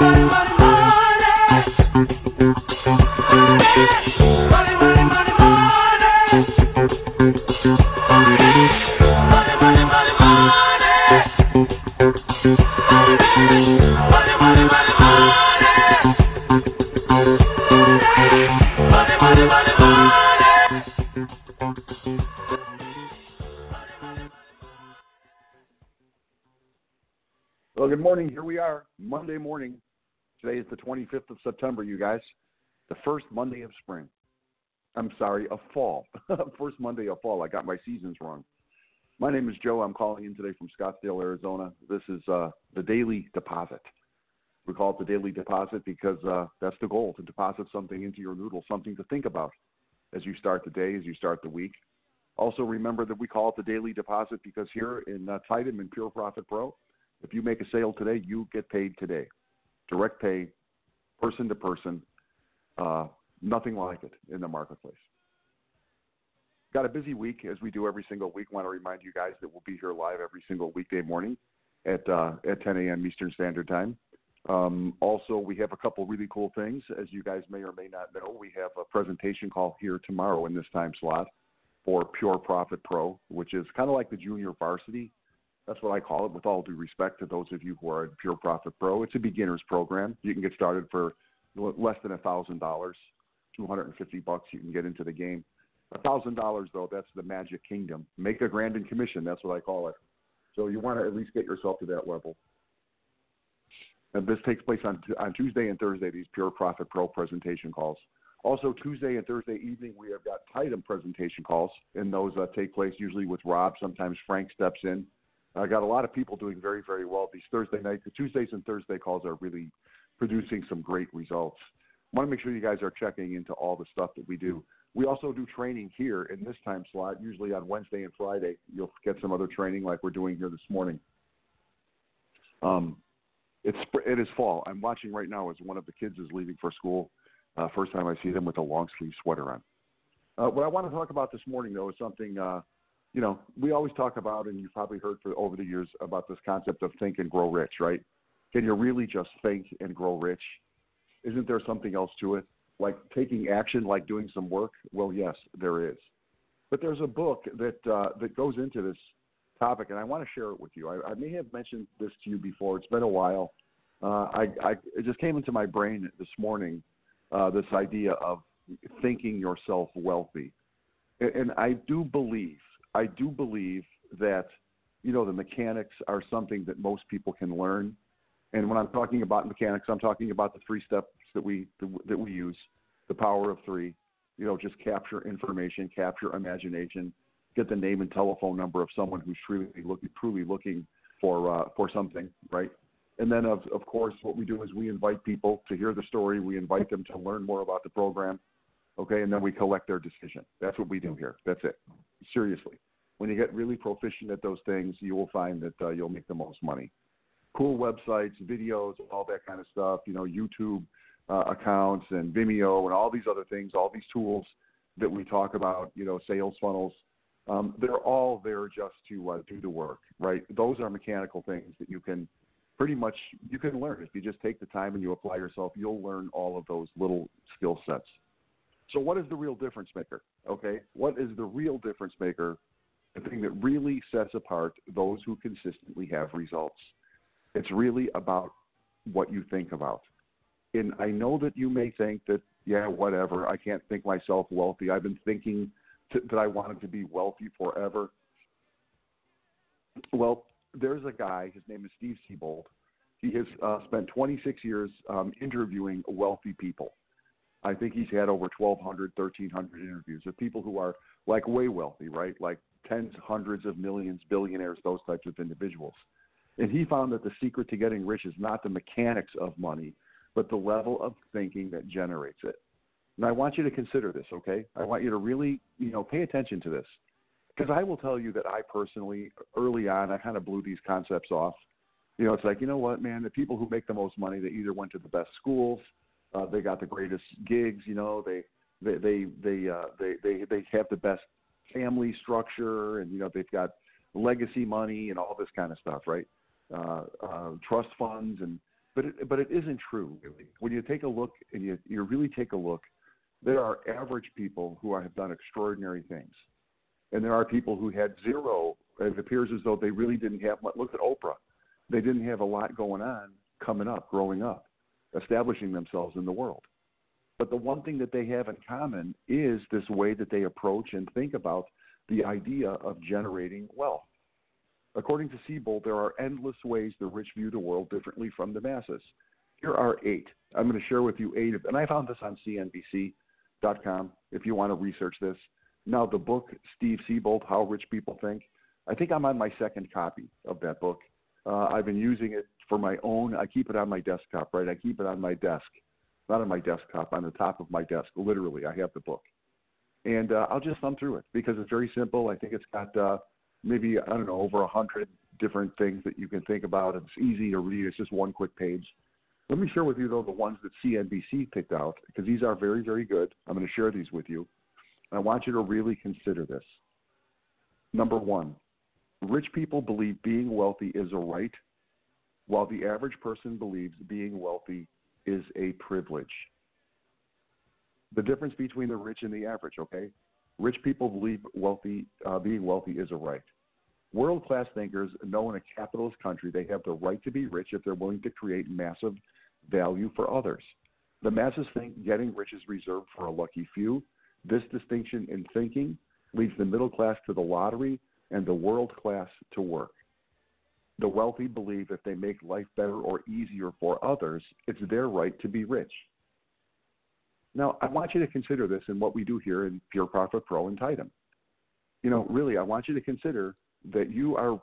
Well, good morning. Here we are, Monday morning. Today is the 25th of September, you guys. The first Monday of spring. I'm sorry, of fall. First Monday of fall. I got my seasons wrong. My name is Joe. I'm calling in today from Scottsdale, Arizona. This is the Daily Deposit. We call it the Daily Deposit because that's the goal, to deposit something into your noodle, something to think about as you start the day, as you start the week. Also, remember that we call it the Daily Deposit because here in Titan and Pure Profit Pro, if you make a sale today, you get paid today. Direct pay, person to person, nothing like it in the marketplace. Got a busy week, as we do every single week. Want to remind you guys that we'll be here live every single weekday morning at 10 a.m. Eastern Standard Time. Also, we have a couple really cool things. As you guys may or may not know, we have a presentation call here tomorrow in this time slot for Pure Profit Pro, which is kind of like the junior varsity. That's what I call it, with all due respect to those of you who are at Pure Profit Pro. It's a beginner's program. You can get started for less than $1,000, $250. You can get into the game. $1,000, though, that's the magic kingdom. Make a grand in commission. That's what I call it. So you want to at least get yourself to that level. And this takes place on Tuesday and Thursday, these Pure Profit Pro presentation calls. Also, Tuesday and Thursday evening, we have got Titan presentation calls, and those take place usually with Rob. Sometimes Frank steps in. I got a lot of people doing very, very well these Thursday nights. The Tuesdays and Thursday calls are really producing some great results. I want to make sure you guys are checking into all the stuff that we do. We also do training here in this time slot, usually on Wednesday and Friday. You'll get some other training like we're doing here this morning. It is fall. I'm watching right now as one of the kids is leaving for school. First time I see them with a long sleeve sweater on. What I want to talk about this morning, though, is something we always talk about, and you've probably heard over the years about this concept of think and grow rich, right? Can you really just think and grow rich? Isn't there something else to it? Like taking action, like doing some work? Well, yes, there is. But there's a book that goes into this topic, and I want to share it with you. I may have mentioned this to you before. It's been a while. It just came into my brain this morning, this idea of thinking yourself wealthy. And I do believe that, the mechanics are something that most people can learn. And when I'm talking about mechanics, I'm talking about the 3 steps that we use, the power of 3. Just capture information, capture imagination, get the name and telephone number of someone who's truly looking for something, right? And then, of course, what we do is we invite people to hear the story. We invite them to learn more about the program, okay? And then we collect their decision. That's what we do here. That's it. Seriously. When you get really proficient at those things, you will find that you'll make the most money. Cool websites, videos, all that kind of stuff, YouTube accounts and Vimeo and all these other things, all these tools that we talk about, sales funnels. They're all there just to do the work, right? Those are mechanical things that you can learn. If you just take the time and you apply yourself, you'll learn all of those little skill sets. So what is the real difference maker, okay? What is the real difference maker, the thing that really sets apart those who consistently have results? It's really about what you think about. And I know that you may think that, yeah, whatever, I can't think myself wealthy. I've been thinking that I wanted to be wealthy forever. Well, there's a guy, his name is Steve Siebold. He has spent 26 years interviewing wealthy people. I think he's had over 1,200, 1,300 interviews of people who are like way wealthy, right? Like tens, hundreds of millions, billionaires, those types of individuals. And he found that the secret to getting rich is not the mechanics of money, but the level of thinking that generates it. And I want you to consider this, okay? I want you to really, pay attention to this. Because I will tell you that I personally, early on, I kind of blew these concepts off. It's like, you know what, man, the people who make the most money, they either went to the best schools, they got the greatest gigs, they have the best family structure, and, they've got legacy money and all this kind of stuff, right? Trust funds. And but it isn't true, really. When you take a look and you really take a look, there are average people who have done extraordinary things. And there are people who had zero. It appears as though they really didn't have much. Look at Oprah. They didn't have a lot going on coming up, growing up, establishing themselves in the world. But the one thing that they have in common is this way that they approach and think about the idea of generating wealth. According to Siebold, there are endless ways the rich view the world differently from the masses. Here are 8. I'm going to share with you 8 of them. And I found this on CNBC.com if you want to research this. Now, the book, Steve Siebold, How Rich People Think, I think I'm on my second copy of that book. I've been using it for my own. I keep it on my desktop, right? I keep it on my desk, not on my desktop, on the top of my desk. Literally, I have the book. And I'll just thumb through it because it's very simple. I think it's got maybe, I don't know, over 100 different things that you can think about. It's easy to read. It's just one quick page. Let me share with you, though, the ones that CNBC picked out because these are very, very good. I'm going to share these with you. I want you to really consider this. Number 1, rich people believe being wealthy is a right, while the average person believes being wealthy is a privilege. The difference between the rich and the average, okay? Rich people believe being wealthy is a right. World-class thinkers know in a capitalist country they have the right to be rich if they're willing to create massive value for others. The masses think getting rich is reserved for a lucky few. This distinction in thinking leads the middle class to the lottery and the world class to work. The wealthy believe if they make life better or easier for others, it's their right to be rich. Now, I want you to consider this in what we do here in Pure Profit Pro and Titan. Really, I want you to consider that you're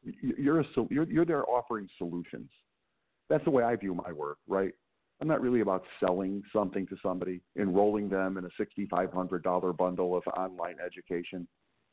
there offering solutions. That's the way I view my work, right? I'm not really about selling something to somebody, enrolling them in a $6,500 bundle of online education.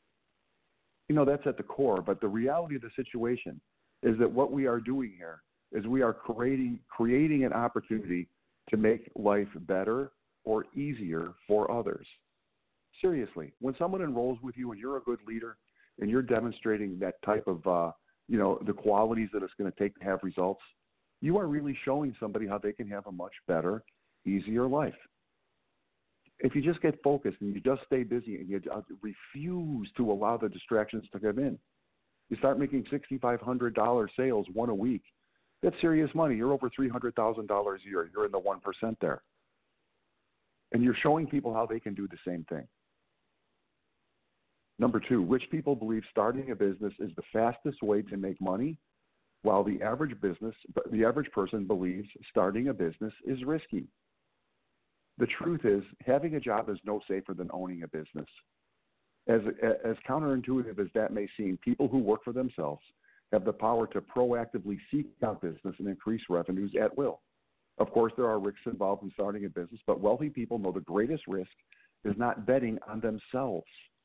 That's at the core, but the reality of the situation is that what we are doing here is we are creating an opportunity to make life better or easier for others. Seriously, when someone enrolls with you and you're a good leader and you're demonstrating that type of, the qualities that it's going to take to have results, you are really showing somebody how they can have a much better, easier life. If you just get focused and you just stay busy and you refuse to allow the distractions to come in, you start making $6,500 sales, one a week. That's serious money. You're over $300,000 a year. You're in the 1% there. And you're showing people how they can do the same thing. Number 2, rich people believe starting a business is the fastest way to make money, while the average person believes starting a business is risky. The truth is, having a job is no safer than owning a business. As counterintuitive as that may seem, people who work for themselves have the power to proactively seek out business and increase revenues at will. Of course, there are risks involved in starting a business, but wealthy people know the greatest risk is not betting on themselves.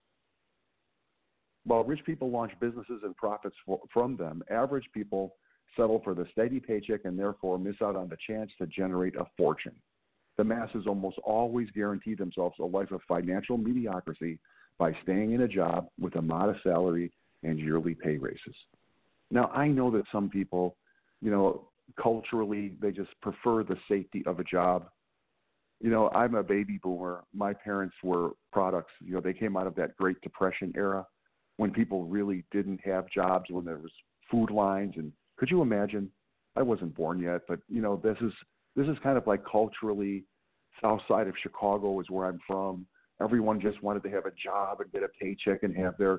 While rich people launch businesses and profits from them, average people settle for the steady paycheck and therefore miss out on the chance to generate a fortune. The masses almost always guarantee themselves a life of financial mediocrity by staying in a job with a modest salary and yearly pay raises. Now, I know that some people, culturally, they just prefer the safety of a job. I'm a baby boomer. My parents were products, they came out of that Great Depression era when people really didn't have jobs, when there was food lines. And could you imagine? I wasn't born yet, but, this is kind of like culturally, south side of Chicago is where I'm from. Everyone just wanted to have a job and get a paycheck and have their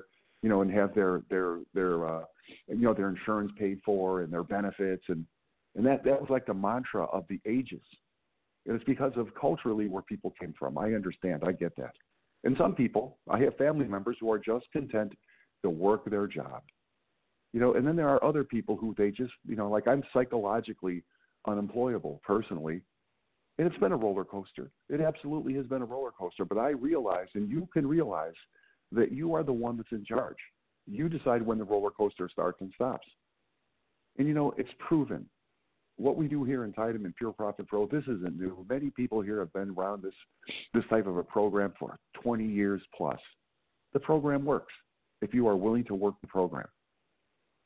insurance paid for and their benefits. And that was like the mantra of the ages. And it's because of culturally where people came from. I understand. I get that. And some people, I have family members who are just content to work their job. And then there are other people who they just, like I'm psychologically unemployable personally. And it's been a roller coaster. It absolutely has been a roller coaster. But I realize, and you can realize, that you are the one that's in charge. You decide when the roller coaster starts and stops. And, it's proven. What we do here in Titan and Pure Profit Pro, this isn't new. Many people here have been around this type of a program for 20 years plus. The program works if you are willing to work the program.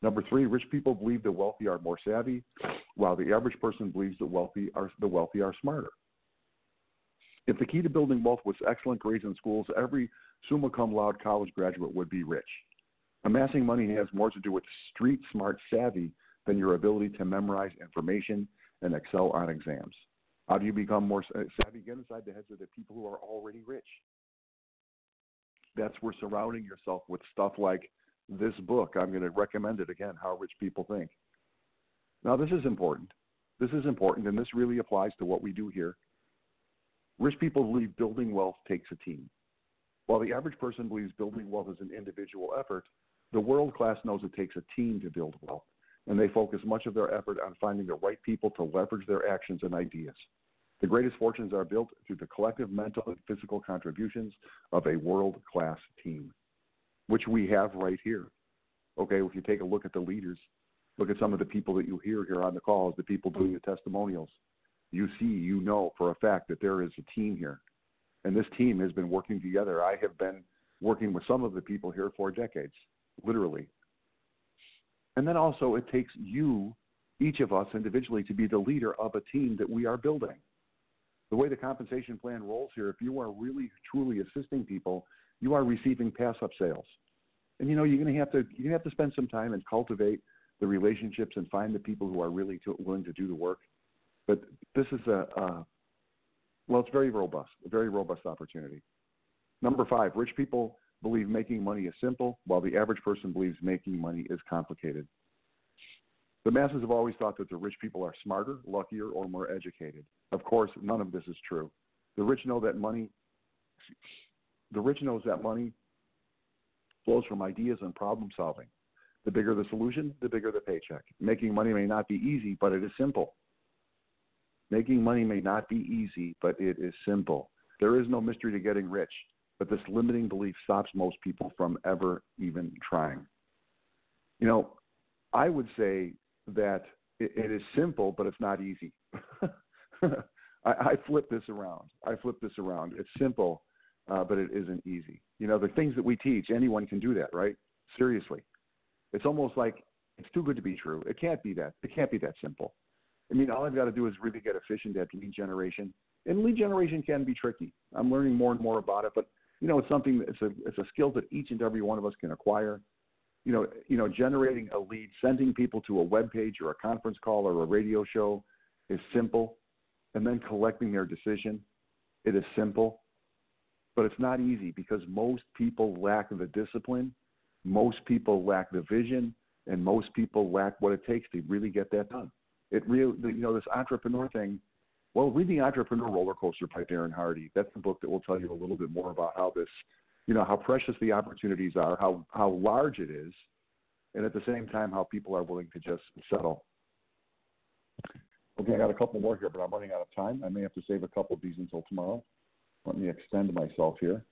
Number three, rich people believe the wealthy are more savvy, while the average person believes the wealthy are smarter. If the key to building wealth was excellent grades in schools, every summa cum laude college graduate would be rich. Amassing money has more to do with street smart savvy than your ability to memorize information and excel on exams. How do you become more savvy? Get inside the heads of the people who are already rich. That's where surrounding yourself with stuff like this book. I'm going to recommend it again, How Rich People Think. Now, this is important. This is important, and this really applies to what we do here. Rich people believe building wealth takes a team. While the average person believes building wealth is an individual effort, the world class knows it takes a team to build wealth, and they focus much of their effort on finding the right people to leverage their actions and ideas. The greatest fortunes are built through the collective mental and physical contributions of a world-class team, which we have right here. Okay, if you take a look at the leaders, look at some of the people that you hear here on the calls, the people doing the testimonials, you see, you know for a fact that there is a team here. And this team has been working together. I have been working with some of the people here for decades, literally. And then also it takes you, each of us individually, to be the leader of a team that we are building. The way the compensation plan rolls here, if you are really, truly assisting people, you are receiving pass-up sales. And, you're going to have to spend some time and cultivate the relationships and find the people who are really willing to do the work. But this is it's very robust, a very robust opportunity. Number five, rich people believe making money is simple, while the average person believes making money is complicated. The masses have always thought that the rich people are smarter, luckier, or more educated. Of course, none of this is true. The rich knows that money flows from ideas and problem solving. The bigger the solution, the bigger the paycheck. Making money may not be easy, but it is simple. Making money may not be easy, but it is simple. There is no mystery to getting rich, but this limiting belief stops most people from ever even trying. I would say that it is simple, but it's not easy. I flip this around. It's simple, but it isn't easy. The things that we teach, anyone can do that, right? Seriously. It's almost like it's too good to be true. It can't be that. It can't be that simple. All I've got to do is really get efficient at lead generation. And lead generation can be tricky. I'm learning more and more about it, but it's something. It's a skill that each and every one of us can acquire. Generating a lead, sending people to a web page or a conference call or a radio show is simple, and then collecting their decision, it is simple, but it's not easy because most people lack the discipline, most people lack the vision, and most people lack what it takes to really get that done. It really, this entrepreneur thing. Well, read The Entrepreneur Roller Coaster by Darren Hardy. That's the book that will tell you a little bit more about how this, how precious the opportunities are, how large it is, and at the same time, how people are willing to just settle. Okay, I got a couple more here, but I'm running out of time. I may have to save a couple of these until tomorrow. Let me extend myself here.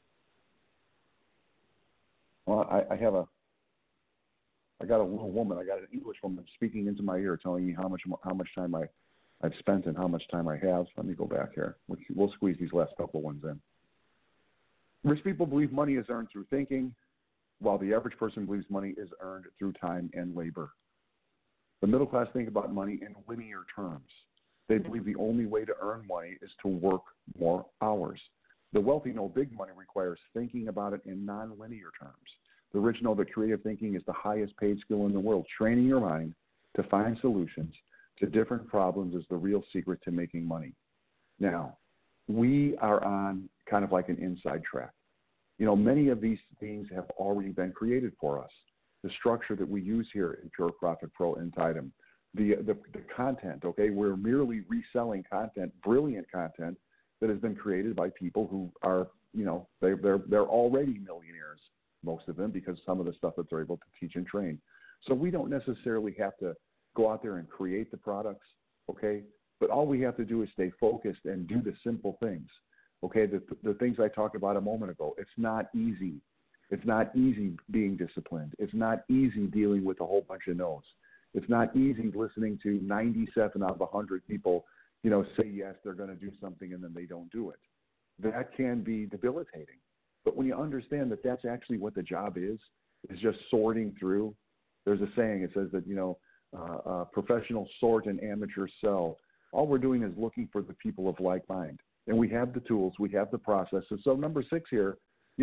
Well, I got a little woman. I got an English woman speaking into my ear, telling me how much time I've spent and how much time I have. Let me go back here. We'll squeeze these last couple ones in. Rich people believe money is earned through thinking, while the average person believes money is earned through time and labor. The middle class think about money in linear terms. They believe the only way to earn money is to work more hours. The wealthy know big money requires thinking about it in non-linear terms. The rich know that creative thinking is the highest paid skill in the world. Training your mind to find solutions to different problems is the real secret to making money. Now, we are on kind of like an inside track. Many of these things have already been created for us. The structure that we use here in Pure Profit Pro and Tidum, the content, okay? We're merely reselling content, brilliant content that has been created by people who are, they're already millionaires, most of them, because some of the stuff that they're able to teach and train. So we don't necessarily have to go out there and create the products, okay? But all we have to do is stay focused and do the simple things, okay? The things I talked about a moment ago. It's not easy. It's not easy being disciplined. It's not easy dealing with a whole bunch of no's. It's not easy listening to 97 out of 100 people, say yes, they're going to do something and then they don't do it. That can be debilitating. But when you understand that that's actually what the job is just sorting through There's a saying. It says that, professional sort and amateur sell. All we're doing is looking for the people of like mind. And we have the tools. We have the processes. So number 6 here,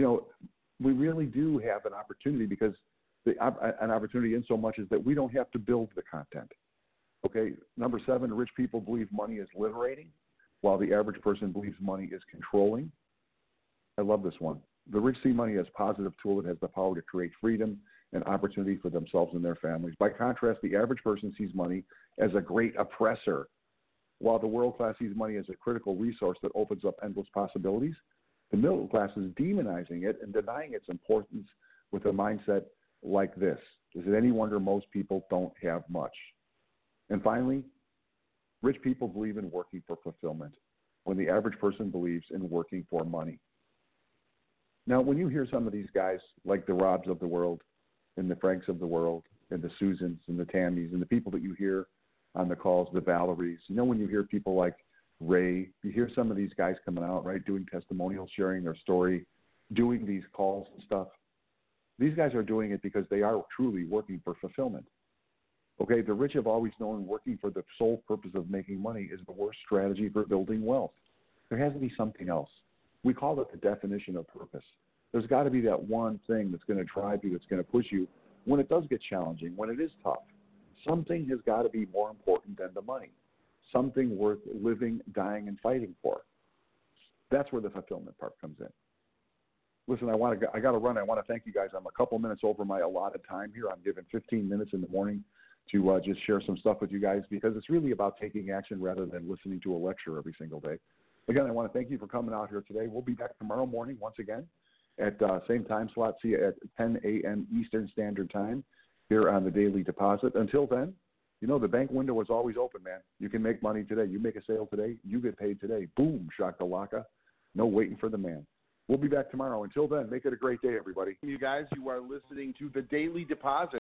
we really do have an opportunity because an opportunity in so much is that we don't have to build the content. Okay. Number 7, rich people believe money is liberating, while the average person believes money is controlling. I love this one. The rich see money as a positive tool that has the power to create freedom and opportunity for themselves and their families. By contrast, the average person sees money as a great oppressor, while the world class sees money as a critical resource that opens up endless possibilities. The middle class is demonizing it and denying its importance with a mindset like this. Is it any wonder most people don't have much? And finally, rich people believe in working for fulfillment, when the average person believes in working for money. Now, when you hear some of these guys, like the Robs of the world, and the Franks of the world, and the Susans, and the Tammys, and the people that you hear on the calls, the Valeries, when you hear people like Ray, you hear some of these guys coming out, right, doing testimonials, sharing their story, doing these calls and stuff. These guys are doing it because they are truly working for fulfillment. Okay, the rich have always known working for the sole purpose of making money is the worst strategy for building wealth. There has to be something else. We call it the definition of purpose. There's got to be that one thing that's going to drive you, that's going to push you when it does get challenging, when it is tough. Something has got to be more important than the money, something worth living, dying, and fighting for. That's where the fulfillment part comes in. Listen, I got to run. I want to thank you guys. I'm a couple minutes over my allotted time here. I'm given 15 minutes in the morning to just share some stuff with you guys because it's really about taking action rather than listening to a lecture every single day. Again, I want to thank you for coming out here today. We'll be back tomorrow morning once again at same time slot. See you at 10 a.m. Eastern Standard Time here on the Daily Deposit. Until then, the bank window is always open, man. You can make money today. You make a sale today. You get paid today. Boom, shakalaka. No waiting for the man. We'll be back tomorrow. Until then, make it a great day, everybody. You guys, you are listening to the Daily Deposit.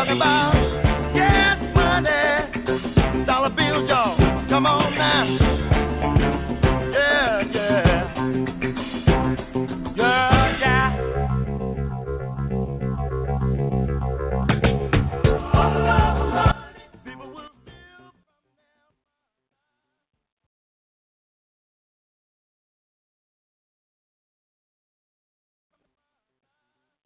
Dollar bills, y'all. Come on now.